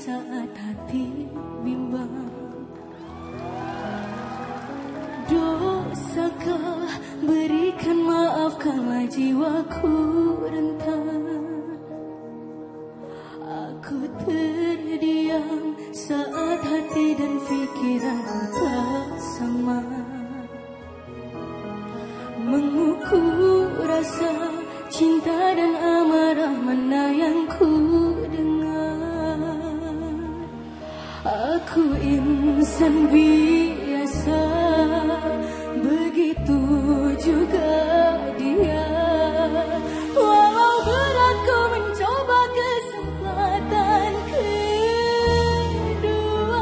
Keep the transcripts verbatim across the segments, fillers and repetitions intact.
saat hati bimbang. Dosakah berikan maafkanlah jiwaku rentan. Aku terdiam saat hati dan fikiranku tak sama. Mengukur rasa cinta dan amarah mana yang ku dengar. Aku insan biasa, begitu juga dia. Walau berat ku mencoba kesempatan kedua.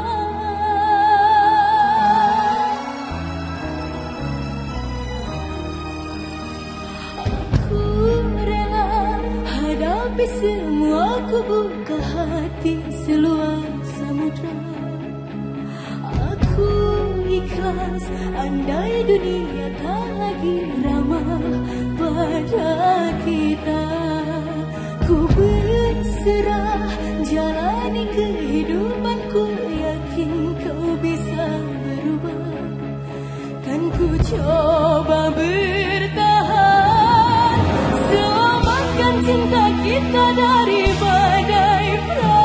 Aku rela hadapi semua, ku buka hati seluas samudra. Aku ikhlas andai dunia tak lagi ramah pada kita. Ku berserah jalani kehidupanku, yakin kau bisa berubah. Kan ku coba bertahan, selamatkan cinta kita dari badai pra.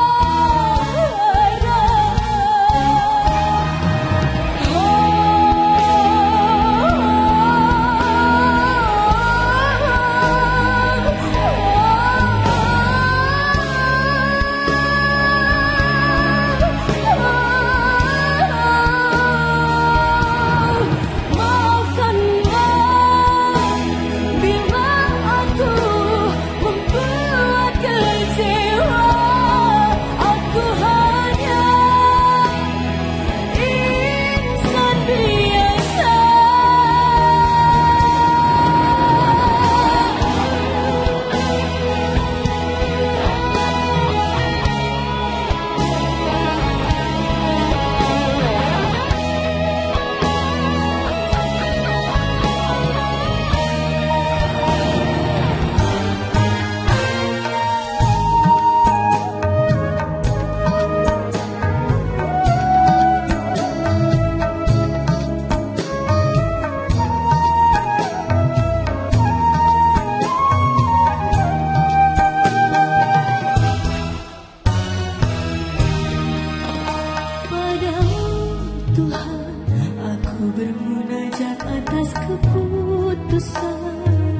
Bermunajat atas keputusan,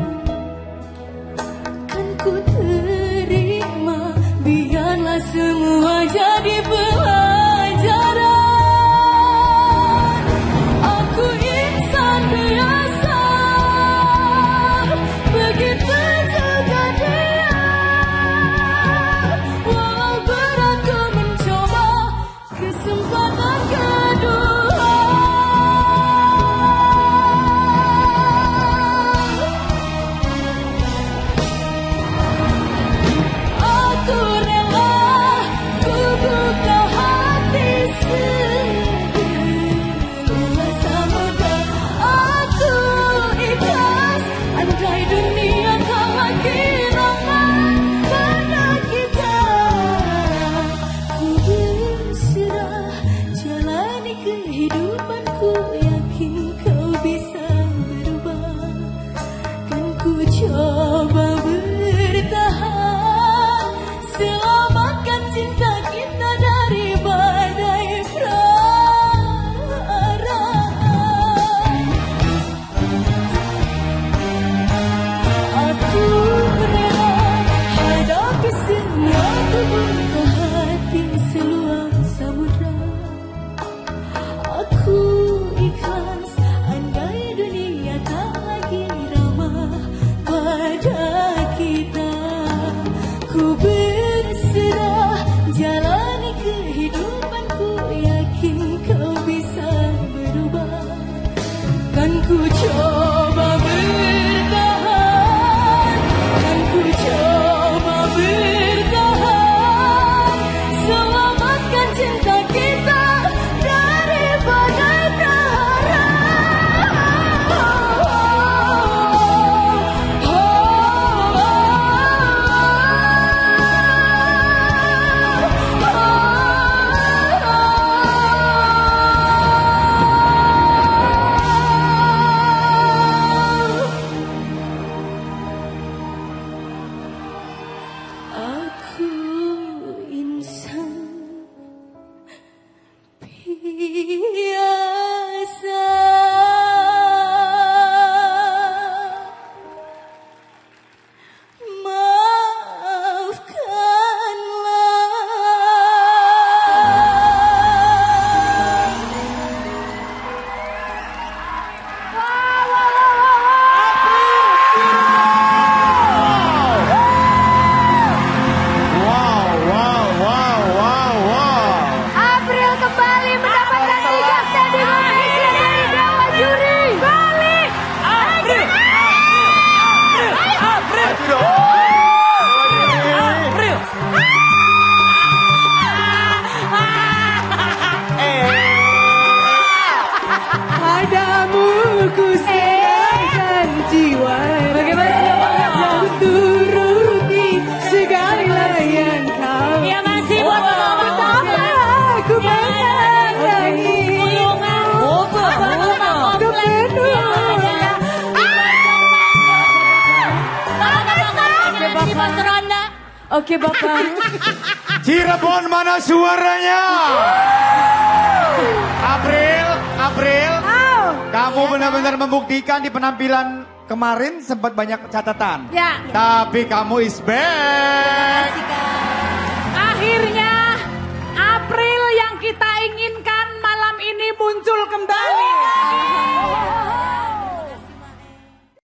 kan ku terima, biarlah semua jadi pelajaran. Aku insan biasa, begitu juga dia. Walau berat ku mencoba kesempatan kedua. Kehidupanku, yakin kau bisa berubah. Kan ku coba bertahan, selamatkan cinta kita dari badai prara. Aku rela hadapi semua, ku buka hati seluas samudra. Aku ikhlas andai dunia tak lagi ramah pada kita. Ku berserah jalani kehidupanku, yakin kau bisa berubah. Kan ku coba bertahan, kan ku coba bertahan, selamatkan cinta kita dari badai prahara. Oh, oh, oh, oh. Oke Bapak. Cirebon mana suaranya? April, April. Kamu benar-benar membuktikan di penampilan kemarin sempat banyak catatan. Ya. Tapi kamu is best. Akhirnya